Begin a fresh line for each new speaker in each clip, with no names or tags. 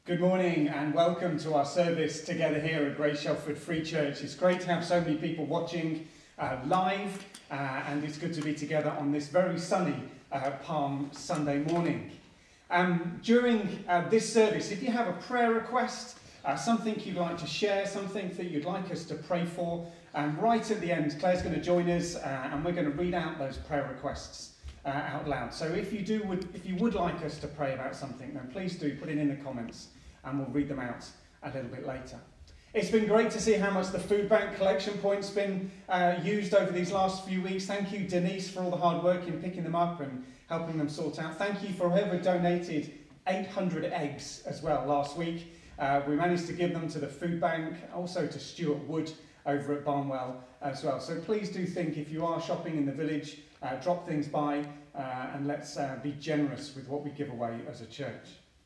Good morning and welcome to our service together here at Great Shelford Free Church. It's great to have so many people watching live and it's good to be together on this very sunny Palm Sunday morning. During this service, if you have a prayer request, something you'd like to share, something that you'd like us to pray for, right at the end Claire's going to join us and we're going to read out those prayer requests out loud. So if you would like us to pray about something, then please do put it in the comments and we'll read them out a little bit later. It's been great to see how much the food bank collection point's been used over these last few weeks. Thank you, Denise, for all the hard work in picking them up and helping them sort out. Thank you for whoever donated 800 eggs as well last week. We managed to give them to the food bank, also to Stuart Wood over at Barnwell as well. So please do think, if you are shopping in the village, drop things by and let's be generous with what we give away as a church.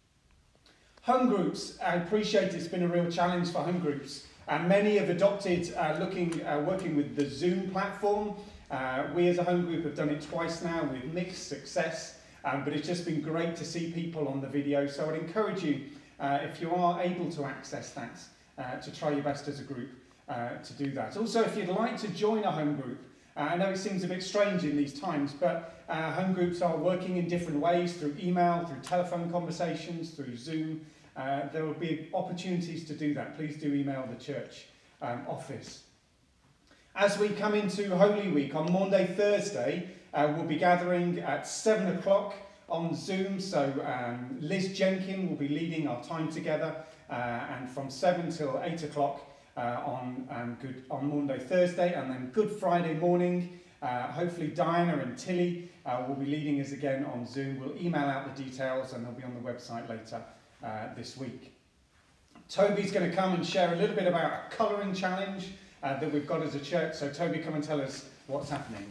Home groups, I appreciate it's been a real challenge for home groups. Many have adopted working with the Zoom platform. We as a home group have done it twice now with mixed success, but it's just been great to see people on the video. So I'd encourage you, if you are able to access that, to try your best as a group to do that. Also, if you'd like to join a home group, I know it seems a bit strange in these times, but home groups are working in different ways, through email, through telephone conversations, through Zoom. There will be opportunities to do that. Please do email the church office. As we come into Holy Week, on Maundy Thursday, we'll be gathering at 7 o'clock on Zoom. So Liz Jenkin will be leading our time together, and from 7 till 8 o'clock on Maundy Thursday, and then Good Friday morning. Hopefully Diana and Tilly will be leading us again on Zoom. We'll email out the details and they'll be on the website later this week. Toby's going to come and share a little bit about a colouring challenge that we've got as a church. So Toby, come and tell us what's happening.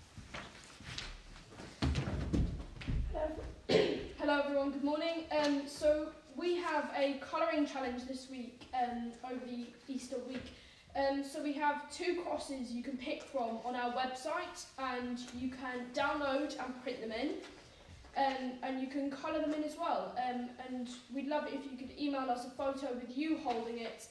Hello everyone, good morning. So we have a colouring challenge this week over the Easter week. So we have 2 crosses you can pick from on our website, and you can download and print them in. And you can colour them in as well. And we'd love it if you could email us a photo with you holding it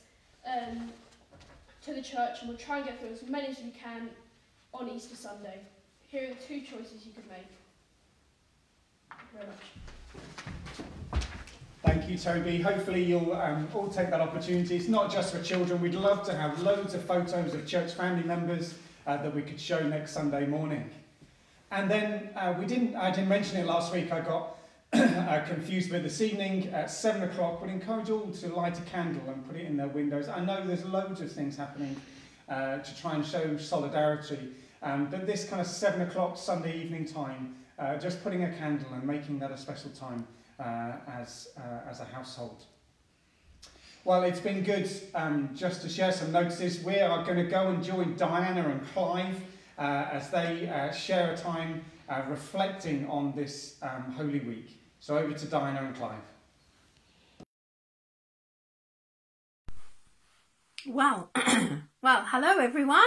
to the church, and we'll try and get through as many as we can on Easter Sunday. Here are the 2 choices you could make. Thank you very much.
Thank you, Toby. Hopefully you'll all take that opportunity. It's not just for children. We'd love to have loads of photos of church family members that we could show next Sunday morning. And then I didn't mention it last week, I got confused, but this evening at 7 o'clock, we'd encourage all to light a candle and put it in their windows. I know there's loads of things happening to try and show solidarity, but this kind of 7 o'clock Sunday evening time, just putting a candle and making that a special time as a household. Well, it's been good just to share some notices. We are going to go and join Diana and Clive as they share a time reflecting on this Holy Week. So over to Diana and Clive.
Well, hello everyone.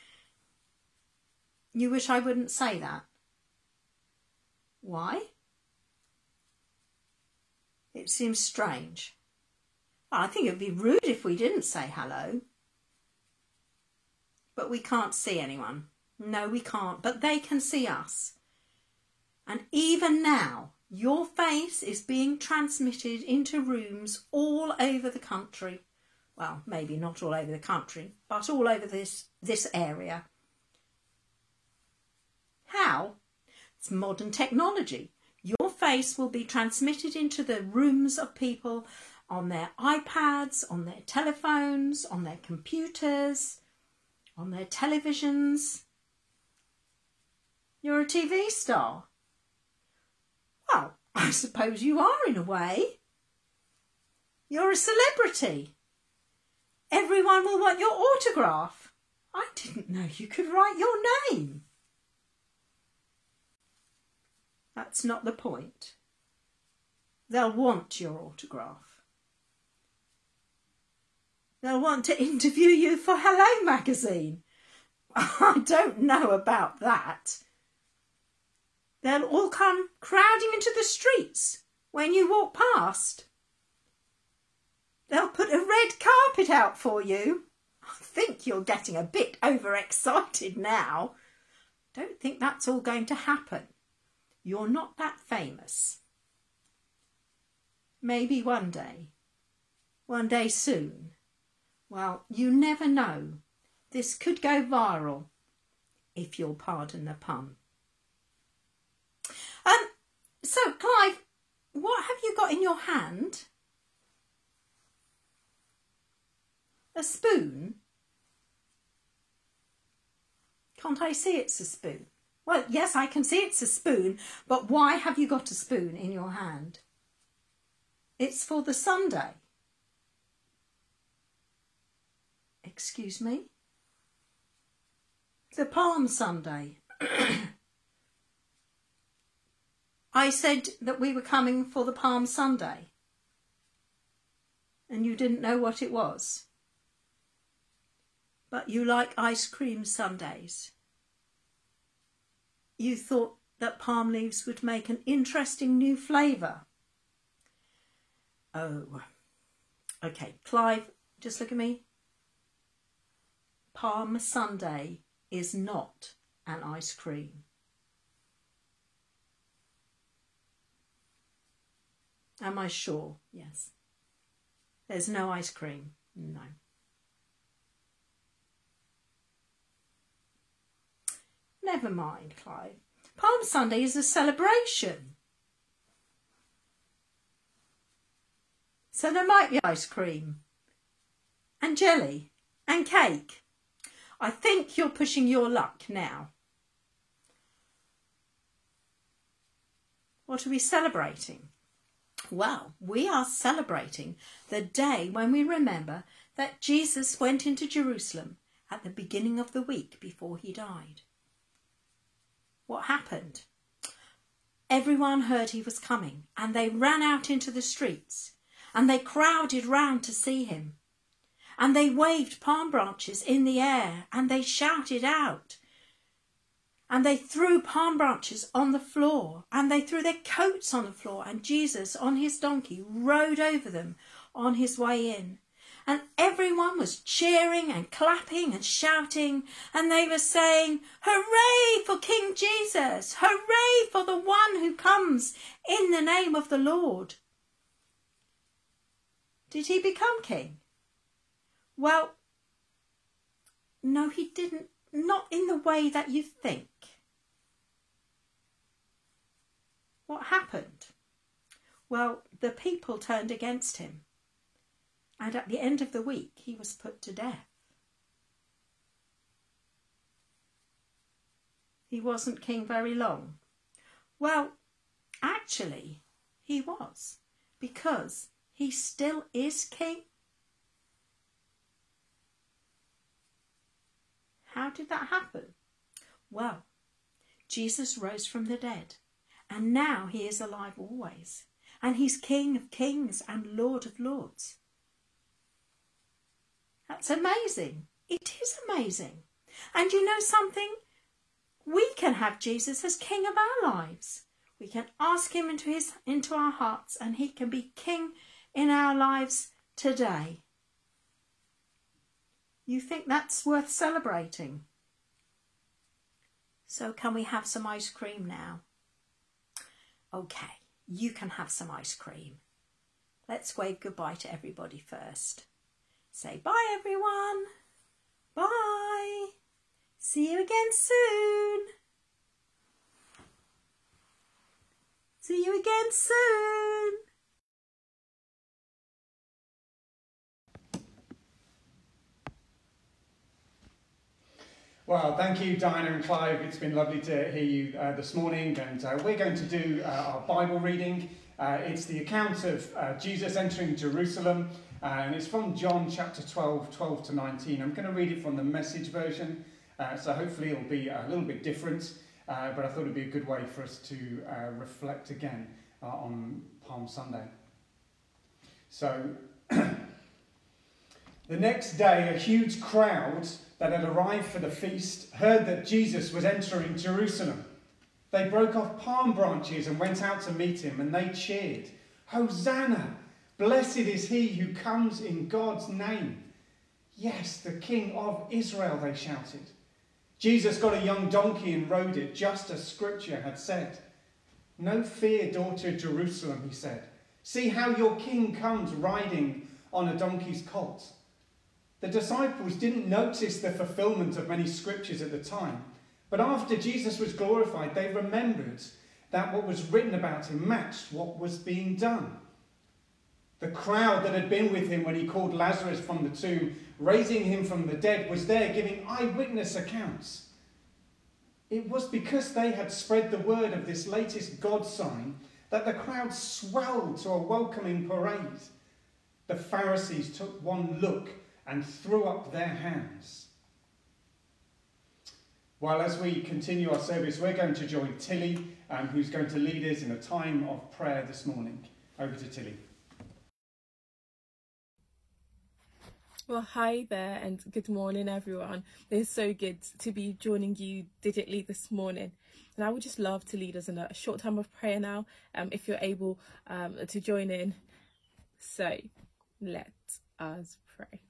You wish I wouldn't say that. Why? It seems strange. Well, I think it would be rude if we didn't say hello. But we can't see anyone. No, we can't, but they can see us. And even now, your face is being transmitted into rooms all over the country. Well, maybe not all over the country, but all over this area. How? It's modern technology. Your face will be transmitted into the rooms of people on their iPads, on their telephones, on their computers, on their televisions. You're a TV star. Well, I suppose you are in a way. You're a celebrity. Everyone will want your autograph. I didn't know you could write your name. That's not the point. They'll want your autograph. They'll want to interview you for Hello magazine. I don't know about that. They'll all come crowding into the streets when you walk past. They'll put a red carpet out for you. I think you're getting a bit overexcited now. Don't think that's all going to happen. You're not that famous. Maybe one day. One day soon. Well, you never know. This could go viral, if you'll pardon the pun. So, Clive, what have you got in your hand? A spoon? Can't I see it's a spoon? Well, yes, I can see it's a spoon, but why have you got a spoon in your hand? It's for the Sunday. Excuse me? The Palm Sunday. I said that we were coming for the Palm Sunday. And you didn't know what it was. But you like ice cream sundaes. You thought that palm leaves would make an interesting new flavour. Oh, okay. Clive, just look at me. Palm Sunday is not an ice cream. Am I sure? Yes. There's no ice cream. No. Never mind, Clive. Palm Sunday is a celebration. So there might be ice cream and jelly and cake. I think you're pushing your luck now. What are we celebrating? Well, we are celebrating the day when we remember that Jesus went into Jerusalem at the beginning of the week before he died. What happened? Everyone heard he was coming and they ran out into the streets and they crowded round to see him. And they waved palm branches in the air and they shouted out. And they threw palm branches on the floor and they threw their coats on the floor, and Jesus on his donkey rode over them on his way in. And everyone was cheering and clapping and shouting, and they were saying, "Hooray for King Jesus! Hooray for the one who comes in the name of the Lord." Did he become king? Well, no, he didn't. Not in the way that you think. What happened? Well, the people turned against him. And at the end of the week, he was put to death. He wasn't king very long. Well, actually, he was, because he still is king. How did that happen? Well, Jesus rose from the dead, and now he is alive always, and he's King of kings and Lord of lords. That's amazing. It is amazing. And you know something? We can have Jesus as King of our lives. We can ask him into our hearts, and he can be King in our lives today. You think that's worth celebrating? So can we have some ice cream now? Okay, you can have some ice cream. Let's wave goodbye to everybody first. Say bye, everyone. Bye. See you again soon. See you again soon.
Well, thank you, Diana and Clive. It's been lovely to hear you this morning, and we're going to do our Bible reading. It's the account of Jesus entering Jerusalem, and it's from John chapter 12, 12 to 19. I'm going to read it from the Message version, so hopefully it'll be a little bit different, but I thought it'd be a good way for us to reflect again on Palm Sunday. So, the next day, a huge crowd that had arrived for the feast heard that Jesus was entering Jerusalem. They broke off palm branches and went out to meet him, and they cheered, "Hosanna! Blessed is he who comes in God's name. Yes, the King of Israel, they shouted. Jesus got a young donkey and rode it, just as Scripture had said. No fear, daughter Jerusalem, he said. See how your king comes riding on a donkey's colt. The disciples didn't notice the fulfillment of many scriptures at the time, but after Jesus was glorified, they remembered that what was written about him matched what was being done. The crowd that had been with him when he called Lazarus from the tomb, raising him from the dead, was there giving eyewitness accounts. It was because they had spread the word of this latest God sign that the crowd swelled to a welcoming parade. The Pharisees took one look and threw up their hands. Well, as we continue our service, we're going to join Tilly, who's going to lead us in a time of prayer this morning. Over to Tilly.
Well, hi there and good morning, everyone. It's so good to be joining you digitally this morning. And I would just love to lead us in a short time of prayer now, if you're able to join in. So, let us pray.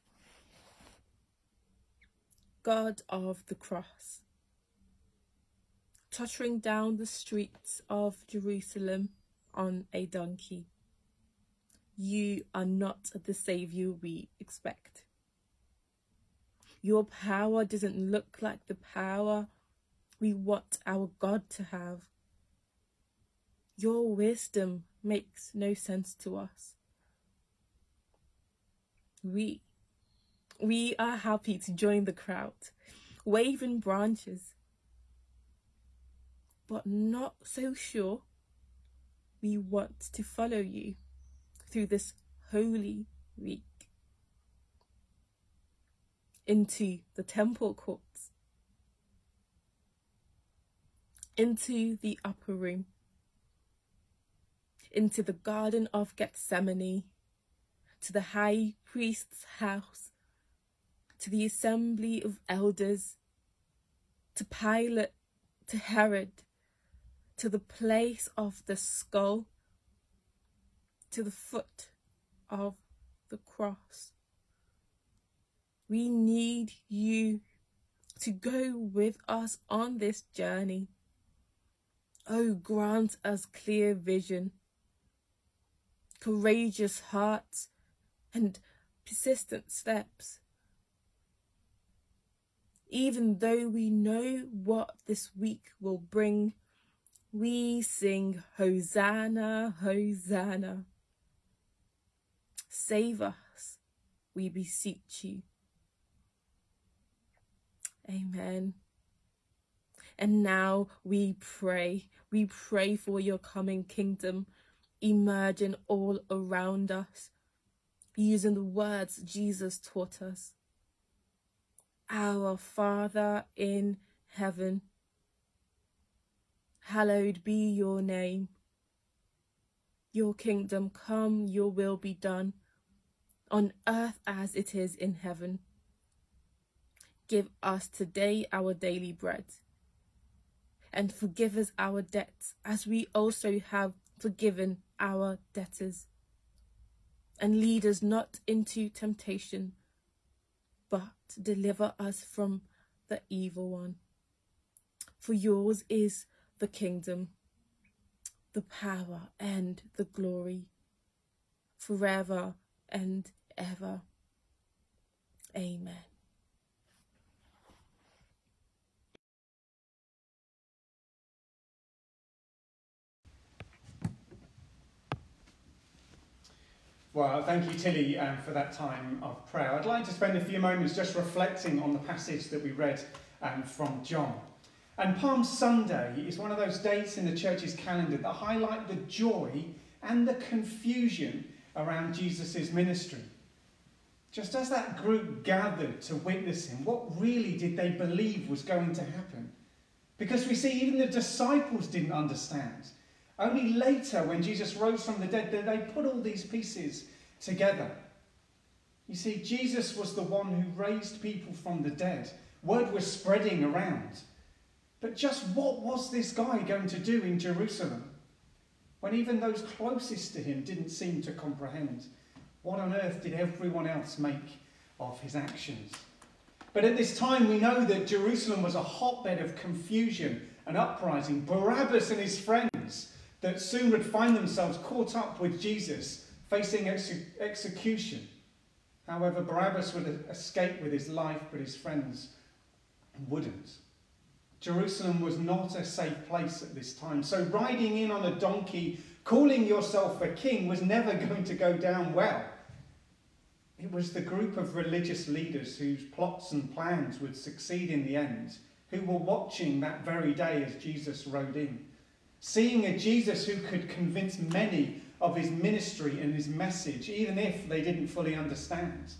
God of the cross, tottering down the streets of Jerusalem on a donkey, you are not the saviour we expect. Your power doesn't look like the power we want our God to have. Your wisdom makes no sense to us. We are happy to join the crowd, waving branches, but not so sure we want to follow you through this holy week into the temple courts, into the upper room, into the Garden of Gethsemane, to the high priest's house, to the assembly of elders, to Pilate, to Herod, to the place of the skull, to the foot of the cross. We need you to go with us on this journey. Oh, grant us clear vision, courageous hearts, and persistent steps. Even though we know what this week will bring, we sing Hosanna, Hosanna. Save us, we beseech you. Amen. And now we pray for your coming kingdom, emerging all around us, using the words Jesus taught us. Our Father in heaven, hallowed be your name. Your kingdom come, your will be done, on earth as it is in heaven. Give us today our daily bread, and forgive us our debts as we also have forgiven our debtors. And lead us not into temptation, but deliver us from the evil one. For yours is the kingdom, the power and the glory, forever and ever. Amen.
Well, thank you, Tilly, for that time of prayer. I'd like to spend a few moments just reflecting on the passage that we read from John. And Palm Sunday is one of those dates in the church's calendar that highlight the joy and the confusion around Jesus' ministry. Just as that group gathered to witness him, what really did they believe was going to happen? Because we see even the disciples didn't understand. Only later, when Jesus rose from the dead, did they put all these pieces together. You see, Jesus was the one who raised people from the dead. Word was spreading around. But just what was this guy going to do in Jerusalem? when even those closest to him didn't seem to comprehend? What on earth did everyone else make of his actions? But at this time we know that Jerusalem was a hotbed of confusion and uprising. Barabbas and his friends that soon would find themselves caught up with Jesus, facing execution. However, Barabbas would escape with his life, but his friends wouldn't. Jerusalem was not a safe place at this time. So riding in on a donkey, calling yourself a king, was never going to go down well. It was the group of religious leaders whose plots and plans would succeed in the end, who were watching that very day as Jesus rode in, seeing a Jesus who could convince many of his ministry and his message, even if they didn't fully understand.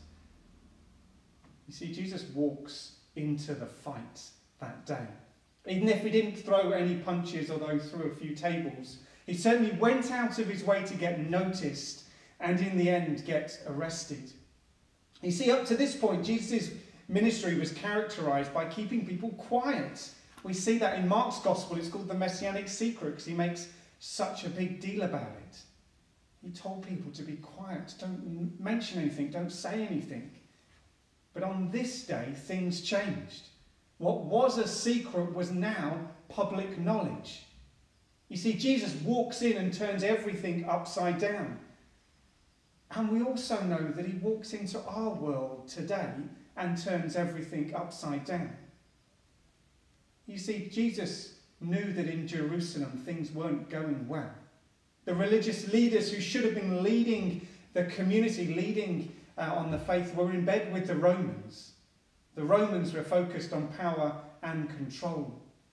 You see, Jesus walks into the fight that day. Even if he didn't throw any punches, although threw a few tables, he certainly went out of his way to get noticed and in the end get arrested. You see, up to this point, Jesus' ministry was characterised by keeping people quiet. We see that in Mark's Gospel. It's called the Messianic Secret because he makes such a big deal about it. He told people to be quiet, don't mention anything, don't say anything. But on this day, things changed. What was a secret was now public knowledge. You see, Jesus walks in and turns everything upside down. And we also know that he walks into our world today and turns everything upside down. You see, Jesus knew that in Jerusalem things weren't going well. The religious leaders who should have been leading the community, leading on the faith, were in bed with the Romans. The Romans were focused on power and control.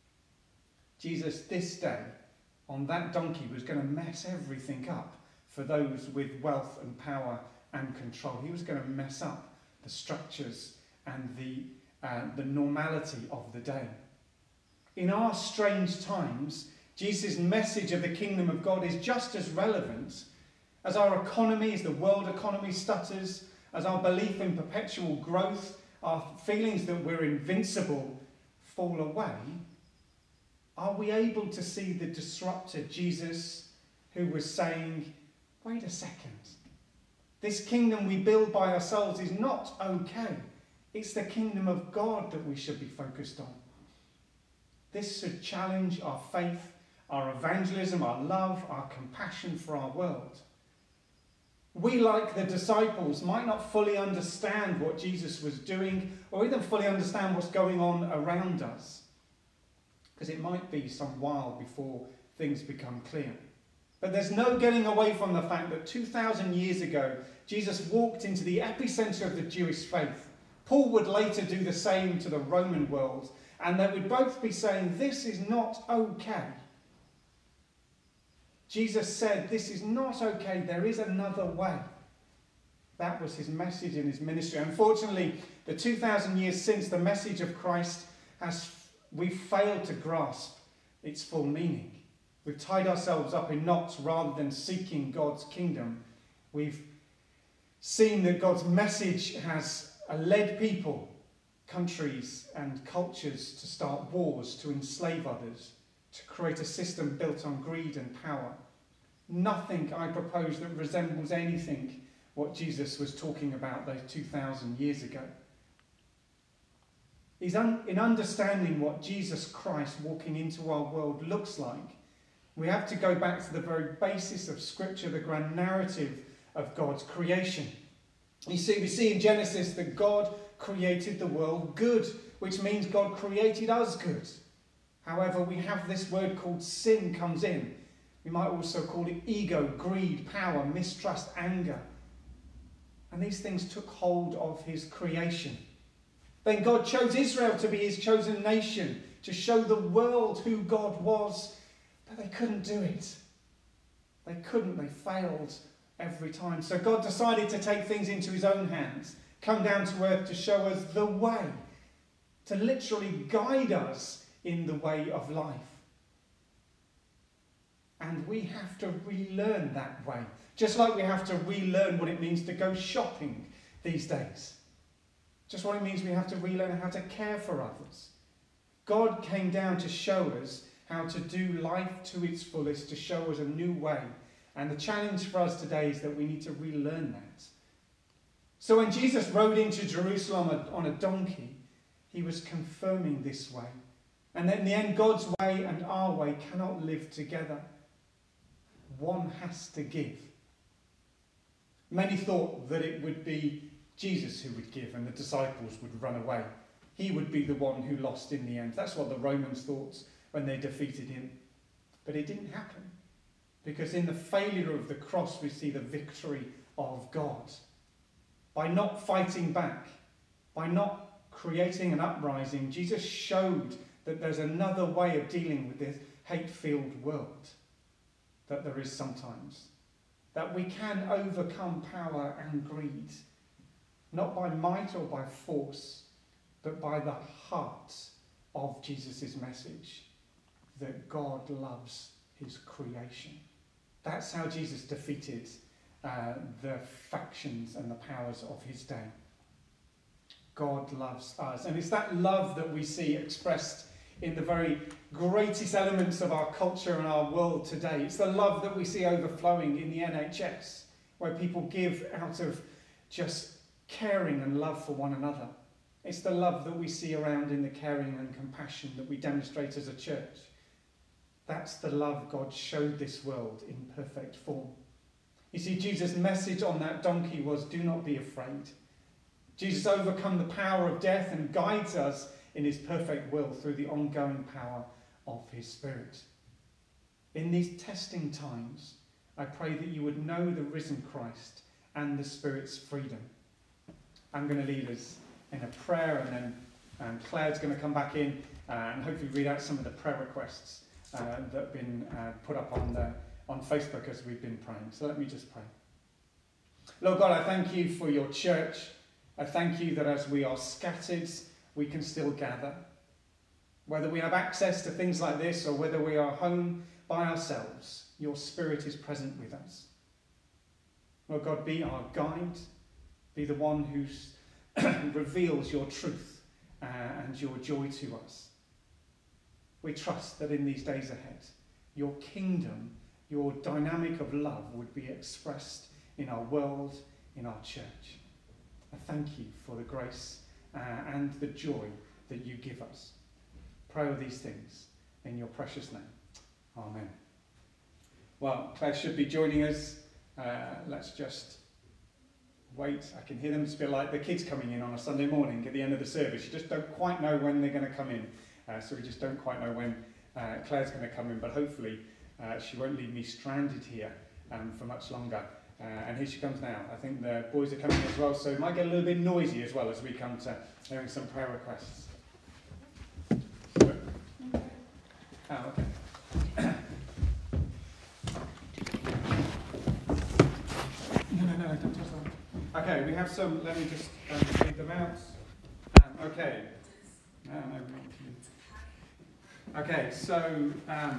Jesus, this day, on that donkey, was going to mess everything up for those with wealth and power and control. He was going to mess up the structures and the normality of the day. In our strange times, Jesus' message of the kingdom of God is just as relevant as our economy, as the world economy stutters, as our belief in perpetual growth, our feelings that we're invincible fall away. Are we able to see the disruptor Jesus who was saying, wait a second, this kingdom we build by ourselves is not okay. It's the kingdom of God that we should be focused on. This should challenge our faith, our evangelism, our love, our compassion for our world. We, like the disciples, might not fully understand what Jesus was doing or even fully understand what's going on around us, because it might be some while before things become clear. But there's no getting away from the fact that 2,000 years ago, Jesus walked into the epicenter of the Jewish faith. Paul would later do the same to the Roman world, and they would both be saying, this is not okay. Jesus said, this is not okay, there is another way. That was his message in his ministry. Unfortunately, the 2,000 years since, the message of Christ we've failed to grasp its full meaning. We've tied ourselves up in knots rather than seeking God's kingdom. We've seen that God's message has led people, countries and cultures to start wars, to enslave others, to create a system built on greed and power. Nothing, I propose, that resembles anything what Jesus was talking about those 2,000 years ago. In understanding what Jesus Christ walking into our world looks like, we have to go back to the very basis of Scripture, the grand narrative of God's creation. You see, we see in Genesis that God created the world good, which means God created us good. However, we have this word called sin comes in. We might also call it ego, greed, power, mistrust, anger. And these things took hold of his creation. Then God chose Israel to be his chosen nation, to show the world who God was. But they couldn't do it. They failed every time. So God decided to take things into his own hands, come down to earth to show us the way, to literally guide us in the way of life. And we have to relearn that way, just like we have to relearn what it means to go shopping these days. Just what it means we have to relearn how to care for others. God came down to show us how to do life to its fullest, to show us a new way. And the challenge for us today is that we need to relearn that. So when Jesus rode into Jerusalem on a donkey, he was confirming this way. And that in the end, God's way and our way cannot live together. One has to give. Many thought that it would be Jesus who would give and the disciples would run away. He would be the one who lost in the end. That's what the Romans thought when they defeated him. But it didn't happen. Because in the failure of the cross, we see the victory of God. By not fighting back, by not creating an uprising, Jesus showed that there's another way of dealing with this hate-filled world that there is sometimes. That we can overcome power and greed, not by might or by force, but by the heart of Jesus' message, that God loves his creation. That's how Jesus defeated the factions and the powers of his day. God loves us. And it's that love that we see expressed in the very greatest elements of our culture and our world today. It's the love that we see overflowing in the NHS, where people give out of just caring and love for one another. It's the love that we see around in the caring and compassion that we demonstrate as a church. That's the love God showed this world in perfect form. You see, Jesus' message on that donkey was, do not be afraid. Jesus overcome the power of death and guides us in his perfect will through the ongoing power of his Spirit. In these testing times, I pray that you would know the risen Christ and the Spirit's freedom. I'm going to lead us in a prayer, and then Claire's going to come back in and hopefully read out some of the prayer requests that have been put up on Facebook as we've been praying. So let me just pray. Lord God, I thank you for your church. I thank you that as we are scattered, we can still gather. Whether we have access to things like this or whether we are home by ourselves, your Spirit is present with us. Lord God, be our guide. Be the one who reveals your truth and your joy to us. We trust that in these days ahead, your kingdom, your dynamic of love would be expressed in our world, in our church. I thank you for the grace and the joy that you give us. Pray all these things in your precious name. Amen. Well, Claire should be joining us. Let's just wait. I can hear them. It's a bit like the kids coming in on a Sunday morning at the end of the service. You just don't quite know when they're going to come in. So we just don't quite know when Claire's going to come in, but hopefully she won't leave me stranded here for much longer. And here she comes now. I think the boys are coming as well, so it might get a little bit noisy as well as we come to hearing some prayer requests. Oh, okay. No, don't touch that. Okay, we have some, let me just read them out. Okay. No, okay, so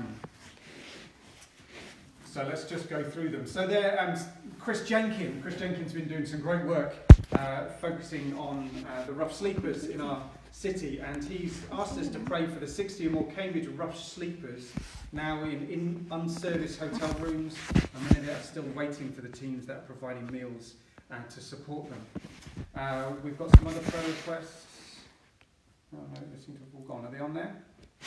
let's just go through them. So there, Chris Jenkins has been doing some great work focusing on the rough sleepers in our city, and he's asked us to pray for the 60 or more Cambridge rough sleepers now in unserviced hotel rooms, and many that are still waiting for the teams that are providing meals to support them. We've got some other prayer requests. Oh no, they seem to have all gone. Are they on there?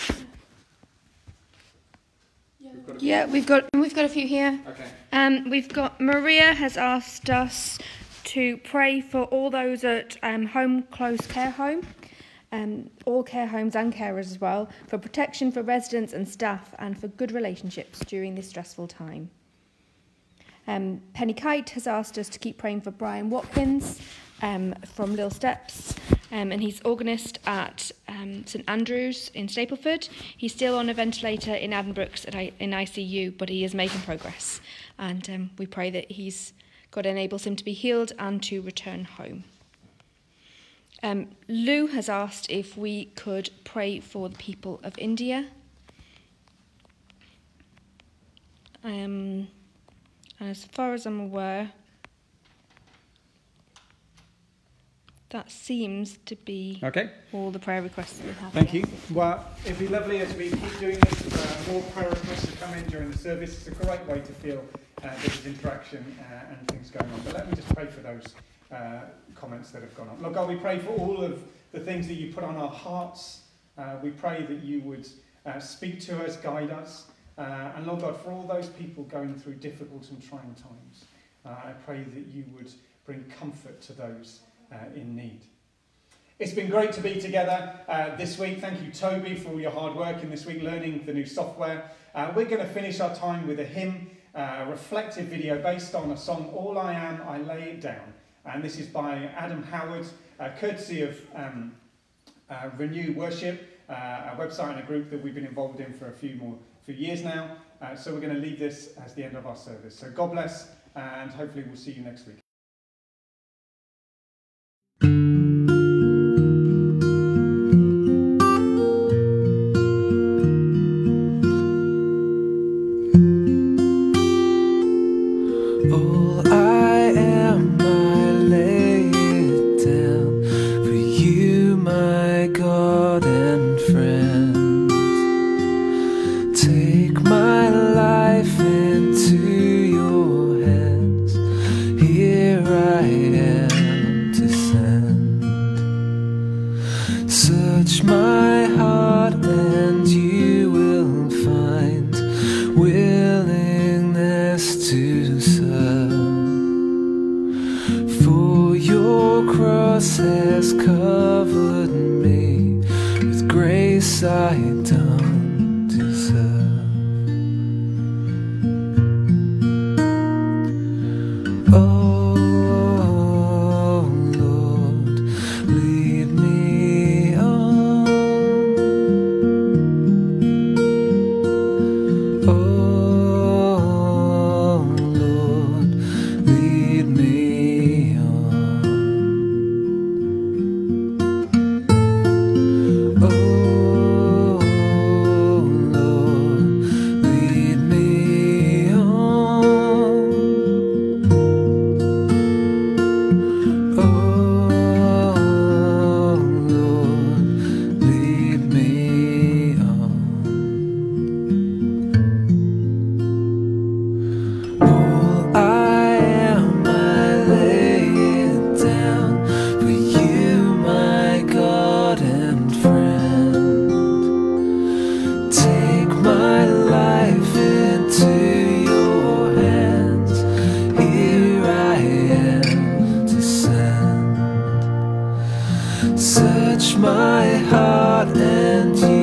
We've got a few here.
Okay.
We've got Maria has asked us to pray for all those at home close care home, all care homes and carers as well, for protection for residents and staff and for good relationships during this stressful time. Penny Kite has asked us to keep praying for Brian Watkins from Little Steps, and he's organist at St Andrews in Stapleford. He's still on a ventilator in Addenbrooke's in ICU, but he is making progress, and we pray that God enables him to be healed and to return home. Lou has asked if we could pray for the people of India. And as far as I'm aware, That seems to be
Okay.
all the prayer requests that we have.
Thank you. Well, it'd be lovely as we keep doing this, more prayer requests to come in during the service. It's a great way to feel there's interaction and things going on. But let me just pray for those comments that have gone on. Lord God, we pray for all of the things that you put on our hearts. We pray that you would speak to us, guide us. And Lord God, for all those people going through difficult and trying times, I pray that you would bring comfort to those in need. It's been great to be together this week. Thank you, Toby, for all your hard work in this week, learning the new software. We're going to finish our time with a hymn, a reflective video based on a song, All I Am, I Lay It Down. And this is by Adam Howard, courtesy of Renew Worship, a website and a group that we've been involved in for a few years now. So we're going to leave this as the end of our service. So God bless, and hopefully we'll see you next week.
All I am, I lay it down for you, my God and friend. Take my life into your hands. Here I am to send. Search my heart and you will find willingness to serve. For your cross has covered me with grace I don't deserve. Oh Lord, lead me on. Oh Lord, lead me on. Oh Lord, lead me on. Oh Lord, lead me on. All I am, I lay it down for you, my God and friend. Take my life into your hands. Here I am to send. Search my heart and you